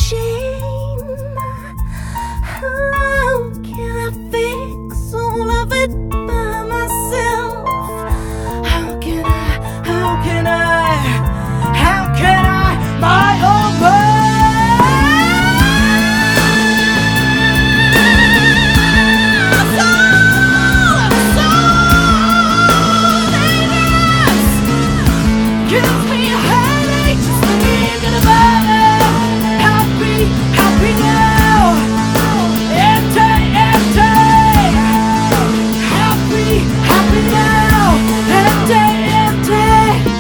shame. How can I fix all of it by myself? How can I, my own world? Gives me a headache just thinking about it. Happy now. Empty. Happy now. Empty.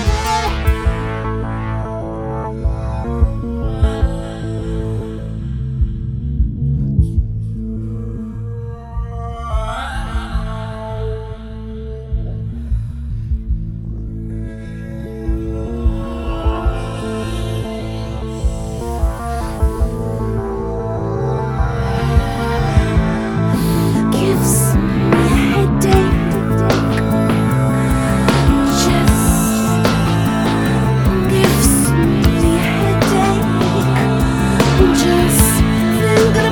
Gives me a headache. Just thinking